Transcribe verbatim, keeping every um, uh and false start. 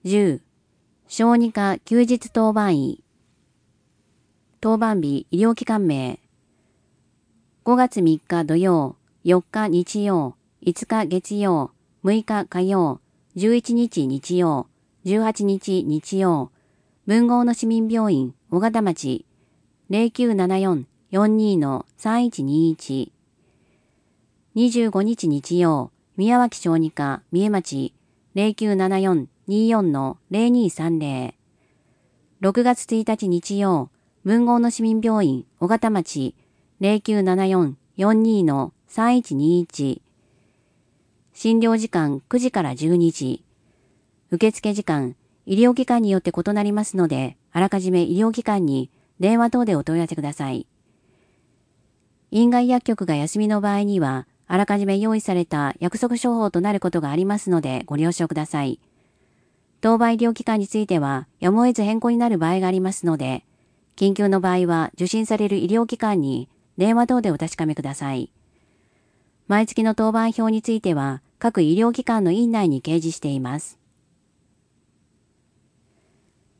じゅう、小児科休日当番医。当番日医療機関名。ごがつみっか土曜、よっか日曜、いつか月曜、むいか火曜、じゅういちにち日曜、じゅうはちにち日曜、文豪の市民病院、小形町、ゼロきゅうななよん よんにー さんいちにいち。にじゅうごにち日曜、宮脇小児科、三重町、ゼロきゅうななよん にーよん ゼロにーさんゼロ。ろくがつついたち日曜、文豪の市民病院、小形町、ゼロきゅうななよん よんにー さんいちにいち。診療時間くじからじゅうにじ。受付時間、医療機関によって異なりますので、あらかじめ医療機関に電話等でお問い合わせください。院外薬局が休みの場合には、あらかじめ用意された約束処方となることがありますのでご了承ください。当番医療機関については、やむを得ず変更になる場合がありますので、緊急の場合は受診される医療機関に電話等でお確かめください。毎月の当番表については、各医療機関の院内に掲示しています。